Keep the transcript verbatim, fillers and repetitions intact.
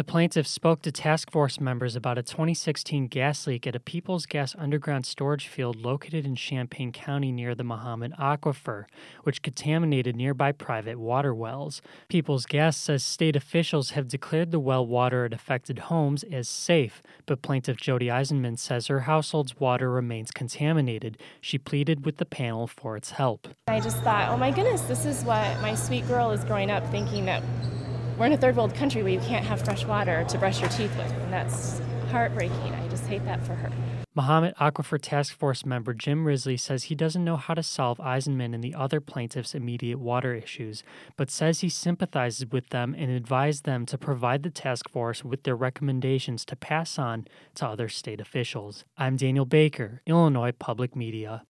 The plaintiff spoke to task force members about a twenty sixteen gas leak at a Peoples Gas underground storage field located in Champaign County near the Mahomet Aquifer, which contaminated nearby private water wells. Peoples Gas says state officials have declared the well water at affected homes as safe, but plaintiff Jody Eisenman says her household's water remains contaminated. She pleaded with the panel for its help. I just thought, oh my goodness, this is what my sweet girl is growing up thinking, that we're in a third world country where you can't have fresh water to brush your teeth with, and that's heartbreaking. I just hate that for her. Mahomet Aquifer Task Force member Jim Risley says he doesn't know how to solve Eisenman and the other plaintiffs' immediate water issues, but says he sympathizes with them and advised them to provide the task force with their recommendations to pass on to other state officials. I'm Daniel Baker, Illinois Public Media.